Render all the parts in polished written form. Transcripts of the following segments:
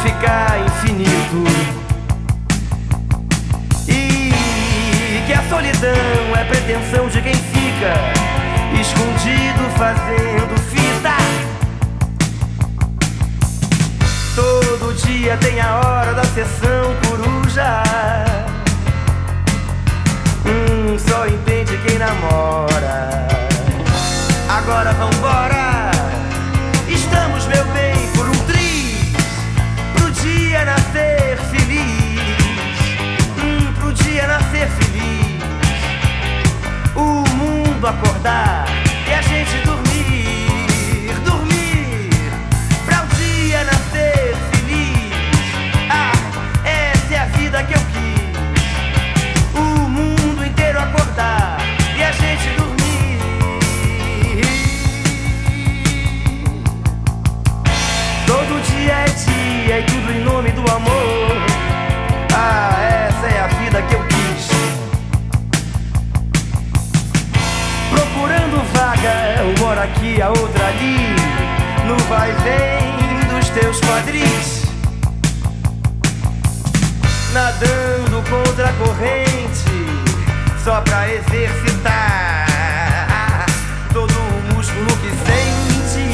ficar infinito, e que a solidão é pretensão de quem fica escondido fazendo fita. Todo dia tem a hora da sessão coruja. Só entende quem namora. Agora vambora, estamos, meu bem, por um triz, pro dia nascer feliz. Pro dia nascer feliz, o mundo acordar e a gente dormir, dormir, pra um dia nascer feliz. Ah, essa é a vida que eu quis, o mundo inteiro acordar e a gente dormir. Todo dia é dia e tudo em nome do amor. Ah, essa é a vida que eu quis. Procurando vaga, uma hora aqui, a outra ali, no vai e vem dos teus quadris. Nadando contra a corrente, só pra exercitar todo o músculo que sente.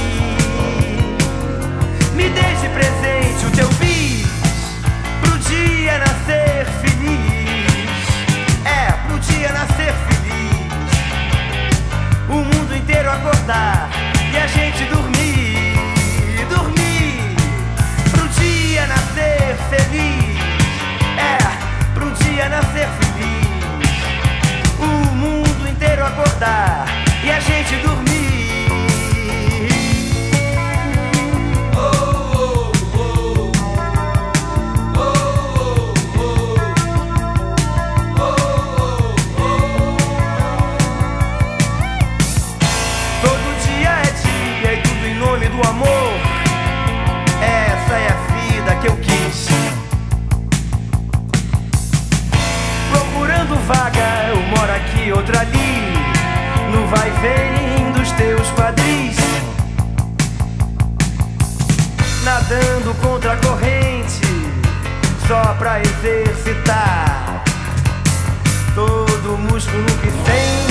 Me deixe presente o teu bis, pro dia nascer feliz. É, pro dia nascer feliz, o mundo inteiro acordar e a gente dormir, dormir, pro dia nascer feliz. É, pro dia nascer feliz, o mundo inteiro acordar e a gente dormir. Todo dia é dia e tudo em nome do amor. Essa é a vida que eu quis. Procurando vaga, uma hora aqui, outra ali, no vai e vem dos teus quadris. Nadando contra a corrente, só pra exercitar todo o músculo que sente.